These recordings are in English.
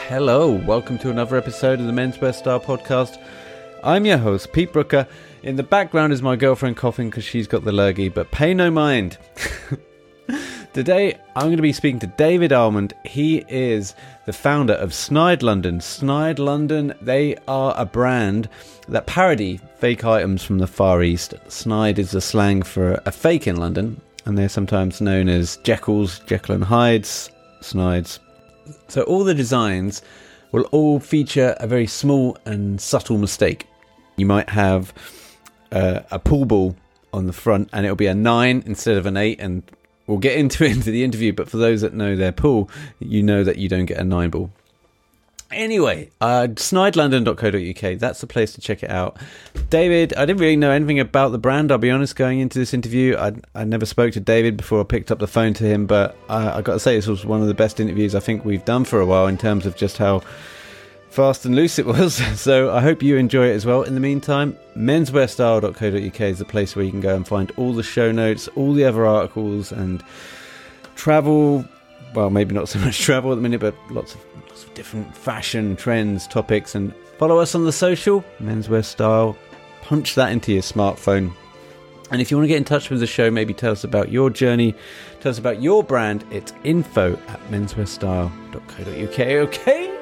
Hello, welcome to another episode of the Menswear Style Podcast. I'm your host, Pete Brooker. In the background is my girlfriend coughing because she's got the lurgy, but pay no mind. Today, I'm going to be speaking to David Almond. He is the founder of Snide London. Snide London, they are a brand that parody fake items from the Far East. Snide is the slang for a fake in London, and they're sometimes known as Jekylls, Jekyll and Hydes, Snides. So all the designs will all feature a very small and subtle mistake. You might have a pool ball on the front and it'll be a 9 instead of an 8, and we'll get into it into the interview, but for those that know their pool, you know that you don't get a 9 ball. Anyway, snidelondon.co.uk, that's the place to check it out. David, I didn't really know anything about the brand, I'll be honest, going into this interview. I never spoke to David before I picked up the phone to him, but I got to say this was one of the best interviews I think we've done for a while in terms of just how fast and loose it was. So I hope you enjoy it as well. In the meantime, menswearstyle.co.uk is the place where you can go and find all the show notes, all the other articles, and travel. Well, maybe not so much travel at the minute, but lots of different fashion trends, topics, and follow us on the social, Menswear Style. Punch that into your smartphone. And if you want to get in touch with the show, maybe tell us about your journey, tell us about your brand, it's info@menswearstyle.co.uk. Okay?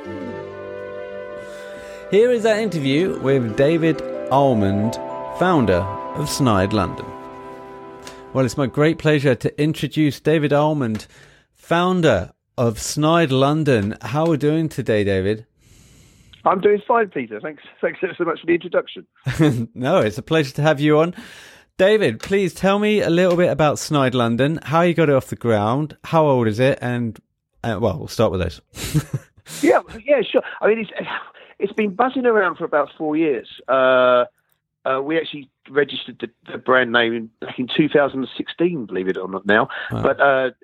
Here is that interview with David Almond, founder of Snide London. Well, it's my great pleasure to introduce David Almond, founder of Snide London. How are we doing today, David? I'm doing fine, Peter. Thanks so much for the introduction. No, it's a pleasure to have you on. David, please tell me a little bit about Snide London, how you got it off the ground, how old is it, and, well, we'll start with those. yeah, sure. I mean, it's been buzzing around for about 4 years. We actually registered the brand name back in 2016, believe it or not now. Wow. But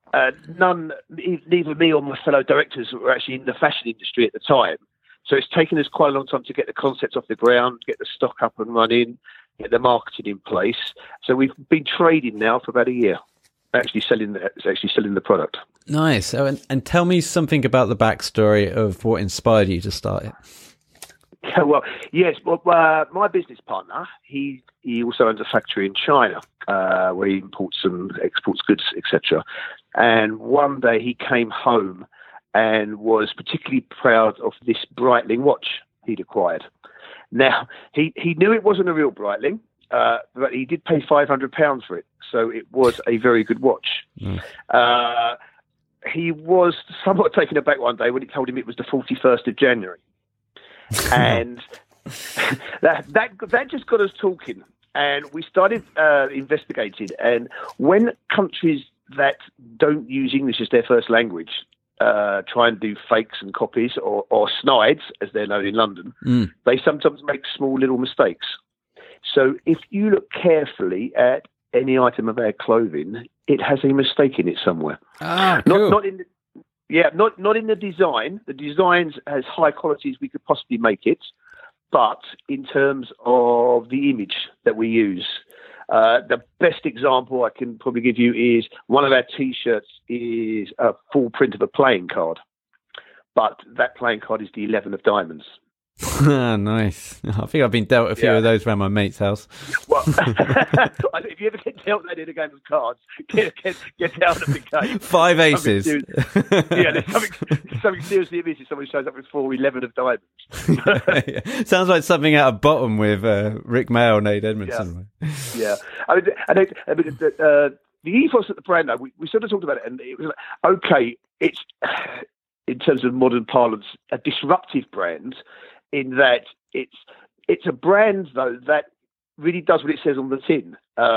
neither me or my fellow directors were actually in the fashion industry at the time. So it's taken us quite a long time to get the concept off the ground, get the stock up and running, get the marketing in place. So we've been trading now for about a year, actually selling the product. Nice. Oh, and tell me something about the backstory of what inspired you to start it. Yeah, well, yes. Well, my business partner, he also owns a factory in China where he imports and exports goods, etc. And one day he came home and was particularly proud of this Breitling watch he'd acquired. Now, he knew it wasn't a real Breitling, but he did pay £500 for it. So it was a very good watch. Mm. He was somewhat taken aback one day when he told him it was the 41st of January. And that just got us talking. And we started investigating. And when countries that don't use English as their first language try and do fakes and copies or snides, as they're known in London, they sometimes make small little mistakes. So if you look carefully at any item of our clothing, it has a mistake in it somewhere. Ah, cool. Not in the design. The design as high quality as we could possibly make it, but in terms of the image that we use. The best example I can probably give you is one of our T-shirts is a full print of a playing card, but that playing card is the 11 of diamonds. Nice. I think I've been dealt a few of those around my mate's house. Well, if you ever get dealt that in a game of cards, get out of the game. 5 aces. There's something seriously amiss if someone shows up with 11 of diamonds. Yeah. Sounds like something out of Bottom with Rick Mail and Nate Edmondson. Yeah. The ethos at the brand, though, we sort of talked about it, and it was like, okay, it's, in terms of modern parlance, a disruptive brand, in that it's a brand, though, that really does what it says on the tin.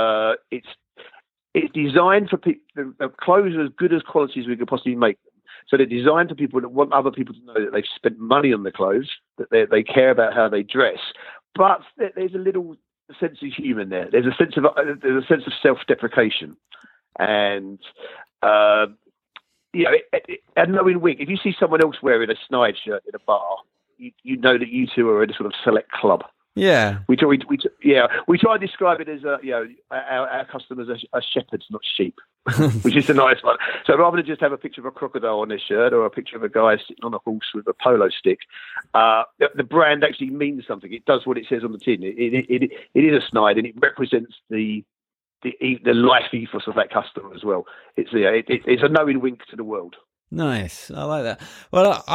It's designed for people. The clothes are as good as quality as we could possibly make them. So they're designed for people that want other people to know that they've spent money on the clothes, that they care about how they dress. But there's a little sense of humour there. There's a sense of self-deprecation, and and knowing wink. If you see someone else wearing a Snide shirt in a bar, you know that you two are in a sort of select club. Yeah. We try to describe it as our customers are shepherds, not sheep, which is a nice one. So rather than just have a picture of a crocodile on their shirt or a picture of a guy sitting on a horse with a polo stick, the brand actually means something. It does what it says on the tin. It is a snide, and it represents the life ethos of that customer as well. It's a knowing wink to the world. Nice, I like that. Well,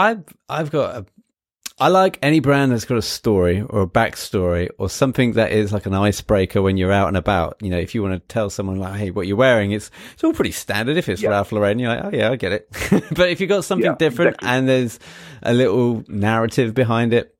I like any brand that's got a story or a backstory or something that is like an icebreaker when you're out and about. You know, if you want to tell someone like, hey, what you're wearing, it's all pretty standard. If it's Ralph Lauren, you're like, oh yeah, I get it. But if you've got something different and there's a little narrative behind it,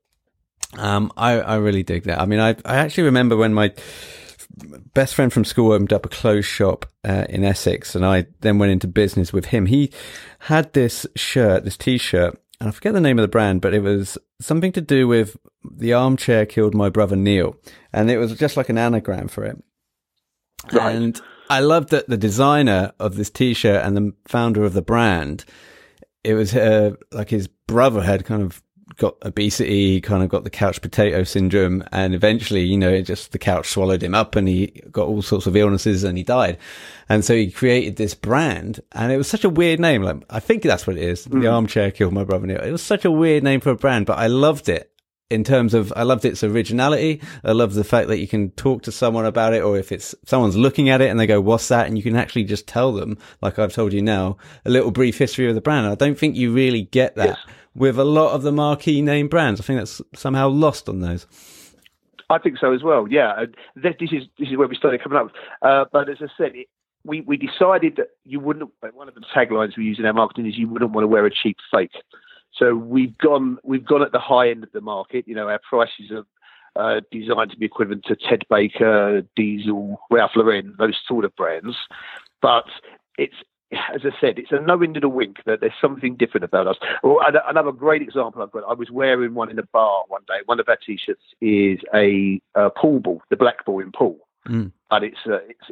I really dig that. I mean, I actually remember when my best friend from school opened up a clothes shop in Essex, and I then went into business with him. He had this T-shirt, and I forget the name of the brand, but it was something to do with the armchair killed my brother Neil. And it was just like an anagram for it. Right. And I loved that the designer of this T-shirt and the founder of the brand, it was like his brother had kind of got obesity, he kind of got the couch potato syndrome, and eventually, the couch swallowed him up and he got all sorts of illnesses and he died. And so he created this brand, and it was such a weird name. Like, I think that's what it is. The armchair killed my brother Neil. It was such a weird name for a brand, but I loved it in terms of, I loved its originality. I love the fact that you can talk to someone about it, or if it's someone's looking at it and they go, what's that? And you can actually just tell them, like I've told you now, a little brief history of the brand. I don't think you really get that with a lot of the marquee name brands. I think that's somehow lost on those. I think so as well. Yeah, this is where we started coming up. But as I said, we decided that you wouldn't. One of the taglines we use in our marketing is you wouldn't want to wear a cheap fake. So we've gone at the high end of the market. Our prices are designed to be equivalent to Ted Baker, Diesel, Ralph Lauren, those sort of brands. But it's, as I said, it's a no end of the wink that there's something different about us. Well, another great example I've got, I was wearing one in a bar one day. One of our T-shirts is a pool ball, the black ball in pool. But it's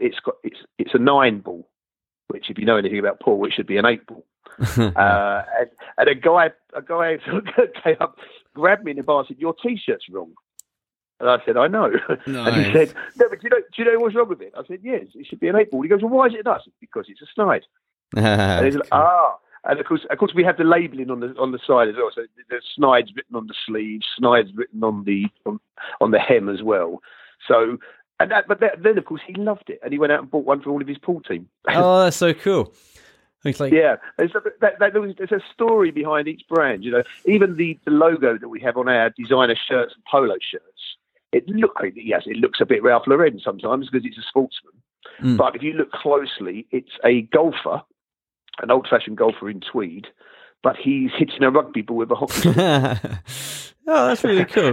a 9 ball, which if you know anything about pool, it should be an 8 ball. And a guy came up, grabbed me in the bar and said, "Your T-shirt's wrong." And I said, "I know." Nice. And he said, "No, but do you know what's wrong with it?" I said, "Yes, it should be an 8 ball." He goes, "Well, why is it not?" I said, "Because it's a snide." And he's like, and of course we have the labelling on the side as well. So there's snides written on the sleeve, snides written on the hem as well. So. But then, of course, he loved it, and he went out and bought one for all of his pool team. Oh, that's so cool! It's like, yeah, there's a story behind each brand. Even the logo that we have on our designer shirts and polo shirts, it looks a bit Ralph Lauren sometimes because it's a sportsman. But if you look closely, it's a golfer, an old-fashioned golfer in tweed, but he's hitting a rugby ball with a hockey stick. Oh, that's really cool.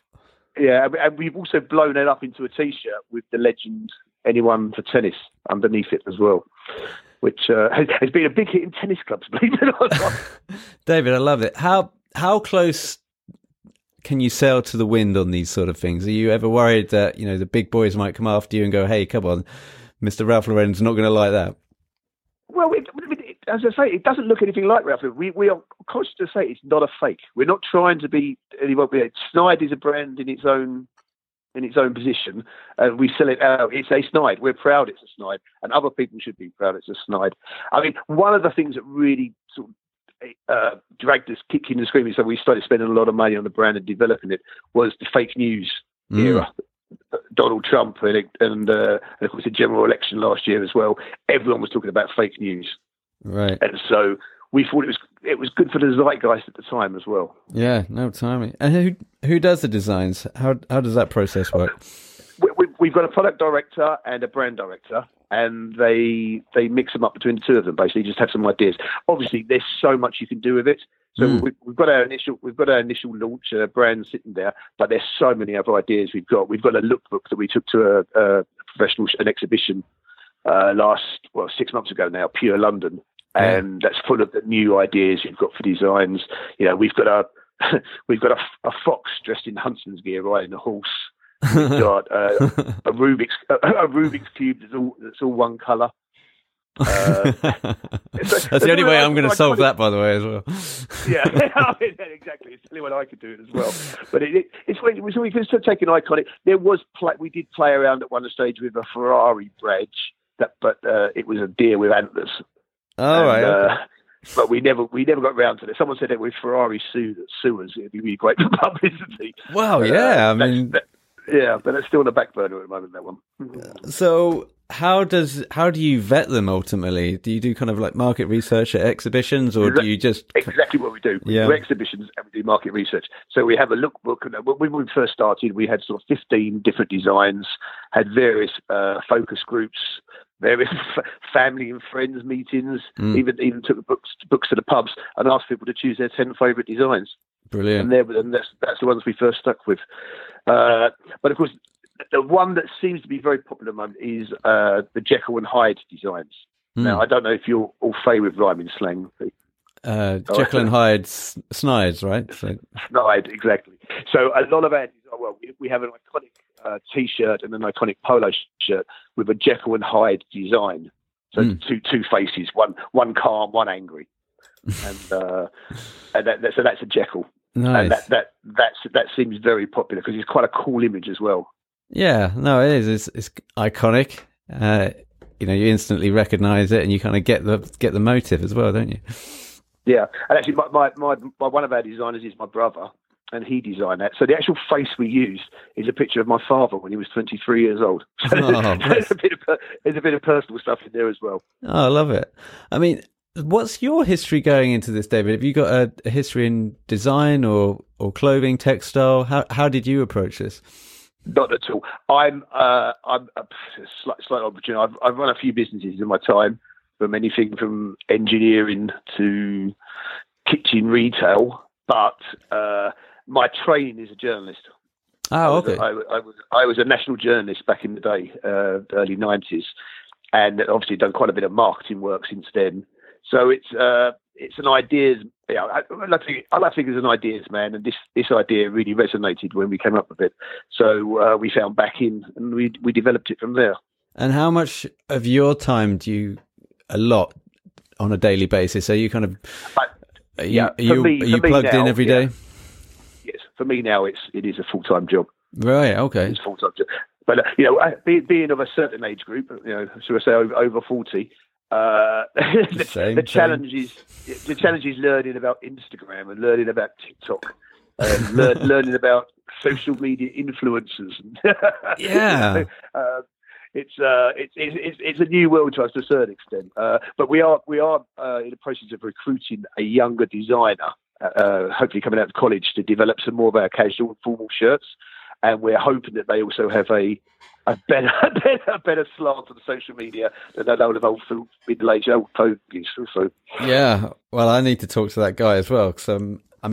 And we've also blown it up into a T-shirt with the legend "Anyone for Tennis" underneath it as well, which has been a big hit in tennis clubs, believe it or not. David, I love it. How close can you sail to the wind on these sort of things? Are you ever worried that the big boys might come after you and go, "Hey, come on, Mr. Ralph Lauren's not going to like that"? Well, as I say, it doesn't look anything like Ralph Lauren. We are conscious to say it's not a fake. We're not trying to be anyone. Snide is a brand in its own position, and we sell it out. It's a snide. We're proud it's a snide, and other people should be proud it's a snide. I mean, one of the things that really sort of dragged us kicking and screaming, so we started spending a lot of money on the brand and developing it, was the fake news era. Donald Trump and of course the general election last year as well. Everyone was talking about fake news, right? And so we thought it was good for the zeitgeist at the time as well. Yeah, no timing. And who does the designs? How does that process work? We've got a product director and a brand director, and they mix them up between the two of them. Basically, just have some ideas. Obviously, there's so much you can do with it. So we've got our initial launch brand sitting there, but there's so many other ideas we've got. We've got a lookbook that we took to an exhibition 6 months ago now, Pure London, and that's full of the new ideas we've got for designs. We've got a fox dressed in huntsman's gear riding a horse. We've got a Rubik's cube that's all one colour. That's the only way I'm going to solve that, by the way, as well. Yeah, exactly. It's the only way I could do it as well. But it's when we can still take an iconic. We did play around at one stage with a Ferrari badge, but it was a deer with antlers. Oh, right. Okay. But we never got round to it. Someone said that with Ferrari sewers, it'd be really great for publicity. Well, yeah, but it's still on the back burner at the moment, that one. So how do you vet them ultimately? Do you do kind of like market research at exhibitions, or do you just... Exactly what we do. We do exhibitions and we do market research. So we have a lookbook. When we first started, we had sort of 15 different designs, had various focus groups, various family and friends meetings, even took books to the pubs and asked people to choose their 10 favourite designs. Brilliant. And that's the ones we first stuck with. But of course, the one that seems to be very popular at the moment is the Jekyll and Hyde designs. Now, I don't know if you're all favourite rhyming slang. Jekyll and Hyde Snides, right? So... Snide, exactly. So a lot of our we have an iconic T-shirt and an iconic polo shirt with a Jekyll and Hyde design. So two faces, one calm, one angry, and so that's a Jekyll. Nice. And that seems very popular because it's quite a cool image as well. Yeah, no, it is. It's iconic. You instantly recognise it, and you kind of get the motive as well, don't you? Yeah, and actually, my one of our designers is my brother, and he designed that. So the actual face we use is a picture of my father when he was 23 years old. So there's a bit of personal stuff in there as well. Oh, I love it. I mean, what's your history going into this, David? Have you got a history in design or clothing, textile? How did you approach this? Not at all. I'm a slight opportunity. I've run a few businesses in my time, from anything from engineering to kitchen retail. But my training is a journalist. Oh, okay. I was a national journalist back in the day, early 90s, and obviously done quite a bit of marketing work since then. So it's an ideas. I like to think as an ideas man, and this idea really resonated when we came up with it. So we found backing, and we developed it from there. And how much of your time do you allot on a daily basis? Are you kind of are you plugged in every day? Yes, for me now it is a full-time job. Right. Okay. It's a full-time job, but being of a certain age group, should I say over 40. The challenge is learning about Instagram and learning about TikTok and learning about social media influencers. Yeah, it's a new world to us to a certain extent. But we are in the process of recruiting a younger designer, hopefully coming out of college, to develop some more of our casual and formal shirts. And we're hoping that they also have a better slant on social media than that old middle-aged old fogies. So yeah, well, I need to talk to that guy as well. Because I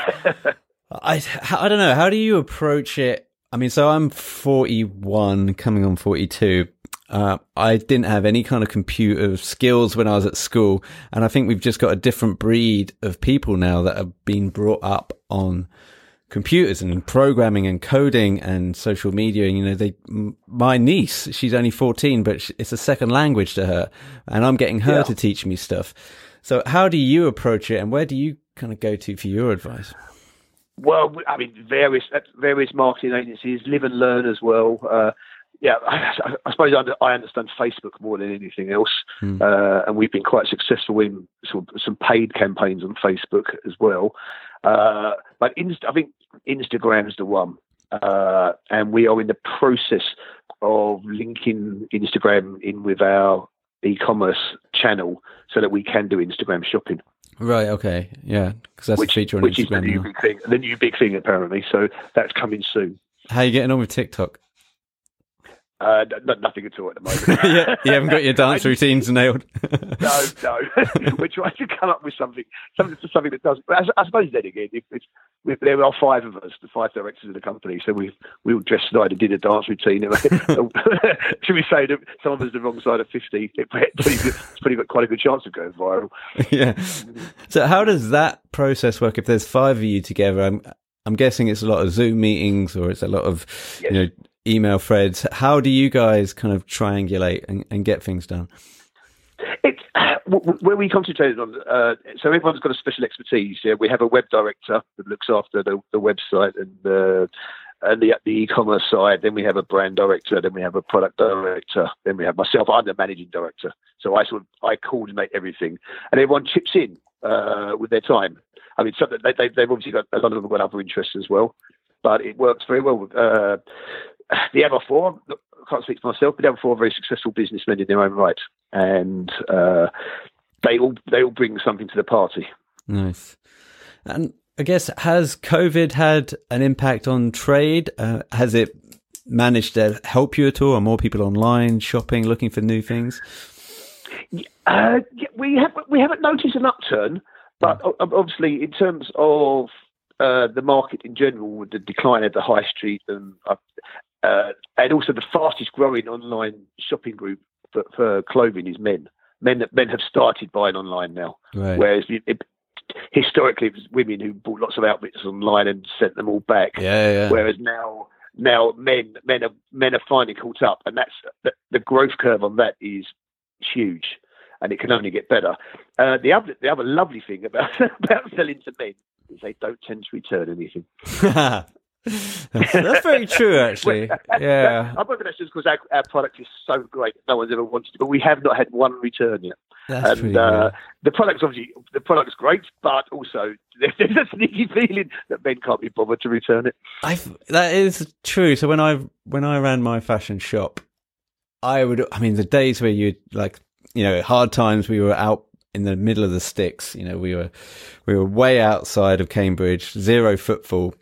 don't know. How do you approach it? I mean, so I'm 41, coming on 42. I didn't have any kind of computer skills when I was at school, and I think we've just got a different breed of people now that have been brought up on computers and programming and coding and social media. My niece, she's only 14, but it's a second language to her, and I'm getting her to teach me stuff. So how do you approach it, and where do you kind of go to for your advice? Well, I mean, various marketing agencies, Live and Learn as well. I suppose I understand Facebook more than anything else, and we've been quite successful in some paid campaigns on Facebook as well. But I think Instagram's the one, and we are in the process of linking Instagram in with our e-commerce channel so that we can do Instagram shopping. Right. Okay. Yeah, because that's a feature on Instagram. Which is the new big thing apparently. So that's coming soon. How are you getting on with TikTok? Nothing at all at the moment. Yeah, you haven't got your dance routines nailed. No. We're trying to come up with something that does. But I suppose then again, there are 5 of us, the 5 directors of the company, so we all dressed tonight and did a dance routine. Should we say that some of us are the wrong side of 50? It's pretty got quite a good chance of going viral. Yeah. So how does that process work if there's 5 of you together? I'm guessing it's a lot of Zoom meetings, or it's a lot of email threads. How do you guys kind of triangulate and get things done? Where we concentrated on, so everyone's got a special expertise. Yeah, we have a web director that looks after the website and the e-commerce side. Then we have a brand director. Then we have a product director. Then we have myself. I'm the managing director. So I coordinate everything, and everyone chips in with their time. I mean, they've obviously got a lot of them have got other interests as well, but it works very well. The other four, I can't speak for myself, but the other four are very successful businessmen in their own right, and they all bring something to the party. Nice. And I guess, has COVID had an impact on trade? Has it managed to help you at all? Are more people online shopping, looking for new things? We haven't noticed an upturn, but obviously in terms of the market in general, with the decline at the high street and also the fastest growing online shopping group for clothing is men. Men have started buying online now, right. Whereas historically it was women who bought lots of outfits online and sent them all back. Yeah. Whereas now men are finally caught up, and that's the growth curve on that is huge, and it can only get better. The other lovely thing about selling to men is they don't tend to return anything. That's very true, actually. Yeah, I'm hoping that's just because our product is so great that no one's ever wanted it, but we have not had one return yet. That's pretty good. The product's great, but also there's a sneaky feeling that men can't be bothered to return it. That is true. So when I ran my fashion shop, the days where hard times, we were out in the middle of the sticks. We were way outside of Cambridge, 0 footfall.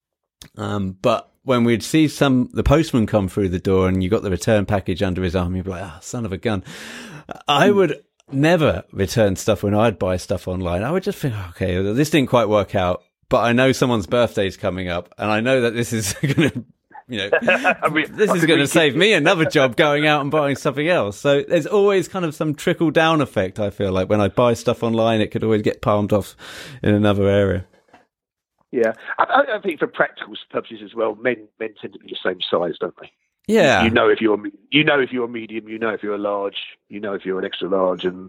But when we'd see the postman come through the door and you got the return package under his arm, you'd be like, son of a gun. I would never return stuff when I'd buy stuff online. I would just think, okay, this didn't quite work out, but I know someone's birthday's coming up and I know that this is going to, this is going to save me another job going out and buying something else. So there's always kind of some trickle down effect. I feel like when I buy stuff online, it could always get palmed off in another area. Yeah, I think for practical purposes as well, men tend to be the same size, don't they? Yeah, you know if you're medium, you know if you're a large, you know if you're an extra large, and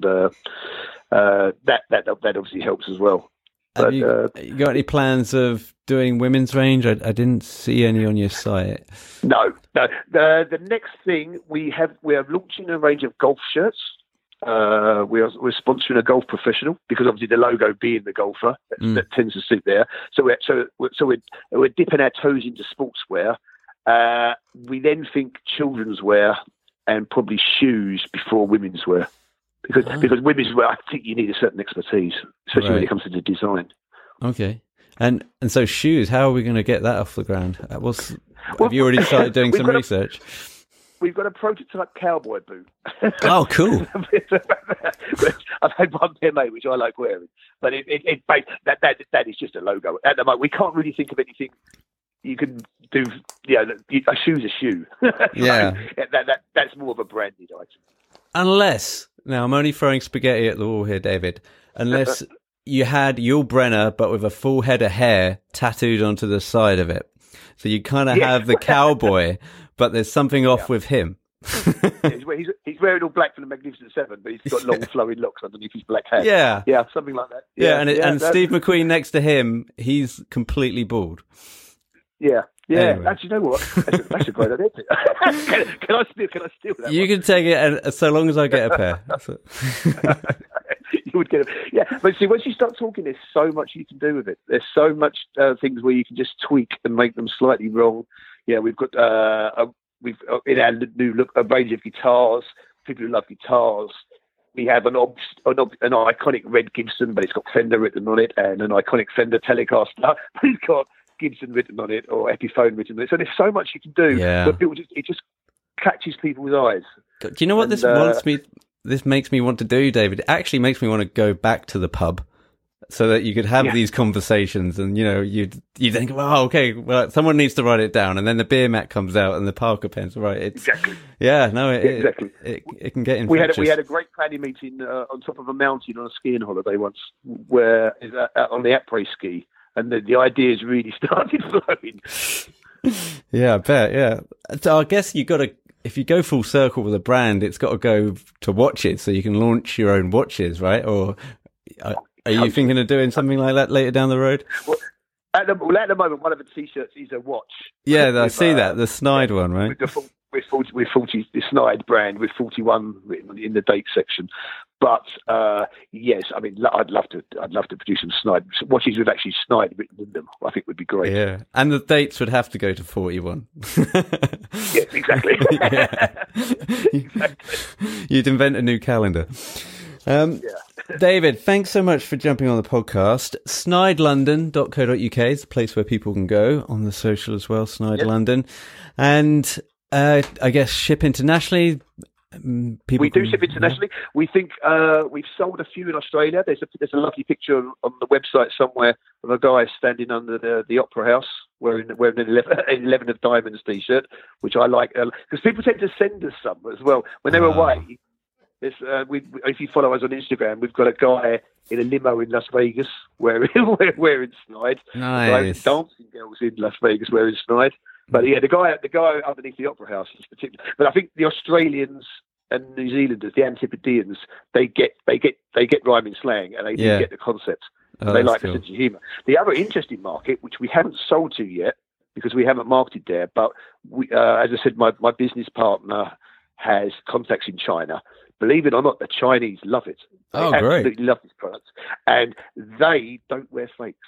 that obviously helps as well. Have you got any plans of doing women's range? I didn't see any on your site. No. The next thing we are launching a range of golf shirts. We're sponsoring a golf professional because obviously the logo being the golfer that tends to suit there. So we're dipping our toes into sportswear. We then think children's wear and probably shoes before women's wear because women's wear, I think you need a certain expertise, especially when it comes to the design. Okay, and so shoes. How are we going to get that off the ground? Have you already started doing some research? We've got a prototype cowboy boot. Oh, cool! I've had one pair made, which I like wearing, but that is just a logo. At the moment, we can't really think of anything you can do. A shoe's a shoe. Yeah, that's more of a branded item. Unless, now I'm only throwing spaghetti at the wall here, David. Unless you had Yul Brynner, but with a full head of hair tattooed onto the side of it, so you kind of have the cowboy. But there's something off with him. He's wearing all black for the Magnificent Seven, but he's got long flowing locks underneath his black hair. Yeah, something like that. And Steve McQueen next to him, he's completely bald. Yeah. Anyway. Actually, you know what? That's a great idea. Can I steal that? You can take it, and so long as I get a pair. That's it. You would get it. Yeah, but see, once you start talking, there's so much you can do with it. There's so much things where you can just tweak and make them slightly wrong. Yeah, we've got we've in our new look a range of guitars. People who love guitars. We have an iconic red Gibson, but it's got Fender written on it, and an iconic Fender Telecaster, but it's got Gibson written on it or Epiphone written on it. So there's so much you can do. Yeah. But it just catches people's eyes. Do you know what this makes me want to do, David? It actually makes me want to go back to the pub. So that you could have these conversations, and you think, well, okay, well, someone needs to write it down, and then the beer mat comes out and the Parker pens, right? Exactly. Yeah, no, exactly. It can get infectious. We had a great planning meeting on top of a mountain on a skiing holiday once, where on the après ski, and the ideas really started flowing. Yeah, I bet. Yeah, so I guess you got to if you go full circle with a brand, it's got to go to watches, so you can launch your own watches, right? Or are you thinking of doing something like that later down the road? Well, at the moment, one of the T-shirts is a watch. Yeah, I see that, the Snide one, right? With 40, the Snide brand with 41 written in the date section. But yes, I mean, I'd love to produce some Snide watches with actually Snide written in them. I think would be great. Yeah, and the dates would have to go to 41. Yes, exactly. Exactly. You'd invent a new calendar. David, thanks so much for jumping on the podcast. SnideLondon.co.uk is the place where people can go on the social as well, Snide London. And I guess ship internationally. We do ship internationally. We think we've sold a few in Australia. There's a lovely picture on the website somewhere of a guy standing under the Opera House wearing an 11 of Diamonds T-shirt, which I like because people tend to send us some as well when they're away. If you follow us on Instagram, we've got a guy in a limo in Las Vegas wearing Snide. Nice. Dancing girls in Las Vegas wearing Snide. But yeah, the guy underneath the Opera House is particular. But I think the Australians and New Zealanders, the Antipodeans, they get rhyming slang and they do get the concept. They like the sense of humour. The other interesting market, which we haven't sold to yet because we haven't marketed there, but we, as I said, my business partner has contacts in China. Believe it or not, the Chinese love it. They absolutely love this product, and they don't wear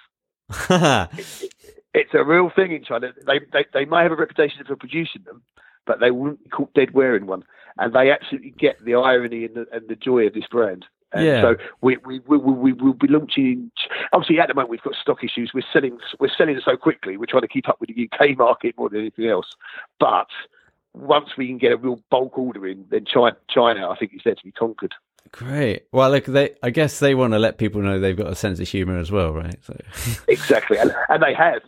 fakes. It's a real thing in China. They might have a reputation for producing them, but they wouldn't be caught dead wearing one. And they absolutely get the irony and the joy of this brand. And so we will be launching. Obviously, at the moment we've got stock issues. We're selling so quickly. We're trying to keep up with the UK market more than anything else. But once we can get a real bulk order in, then China, I think, is there to be conquered. Great. Well, I guess they want to let people know they've got a sense of humour as well, right? So. Exactly, and they have,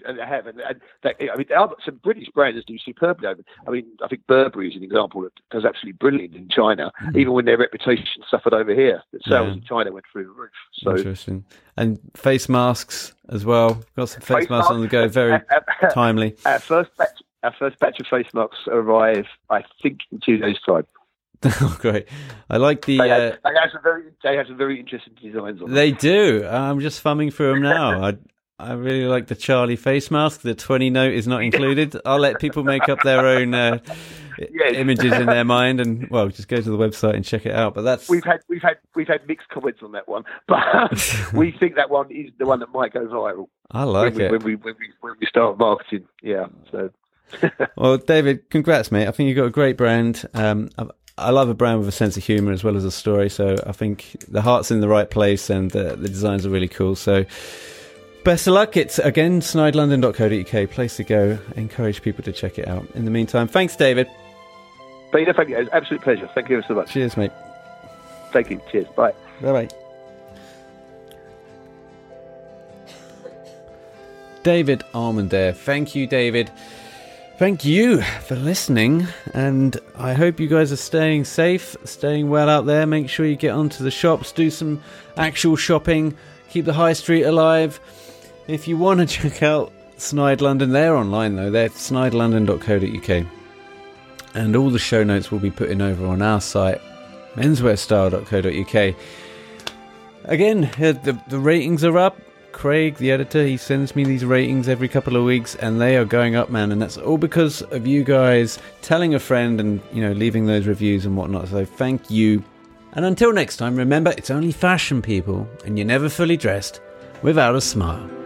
some British brands do superbly. I mean, I think Burberry is an example that does absolutely brilliant in China, even when their reputation suffered over here. The sales in China went through the roof. So interesting. And face masks as well. Got some face masks on the go. Very timely. Our first batch of face masks arrive, I think, in 2 days' time. Oh, great! I like the. They have some very interesting designs on them. They do. I'm just thumbing through them now. I really like the Charlie face mask. The 20 note is not included. I'll let people make up their own images in their mind, and just go to the website and check it out. But that's we've had mixed comments on that one, but we think that one is the one that might go viral. I like it when we start marketing. Yeah. So. Well, David, congrats, mate. I think you've got a great brand. I love a brand with a sense of humour as well as a story, so I think the heart's in the right place and the designs are really cool. So best of luck. It's, again, SnideLondon.co.uk, place to go. I encourage people to check it out. In the meantime, thanks, David. Peter, thank you. It was an absolute pleasure. Thank you so much. Cheers, mate. Thank you. Cheers. Bye. Bye-bye. David Almond there. Thank you, David. Thank you for listening, and I hope you guys are staying safe, staying well out there. Make sure you get onto the shops, do some actual shopping, keep the high street alive. If you want to check out Snide London, they're online though, they're snidelondon.co.uk. And all the show notes will be put in over on our site, menswearstyle.co.uk. Again, the ratings are up. Craig, the editor, he sends me these ratings every couple of weeks, and they are going up, man, and that's all because of you guys telling a friend and, leaving those reviews and whatnot. So thank you. And until next time, remember, it's only fashion, people, and you're never fully dressed without a smile.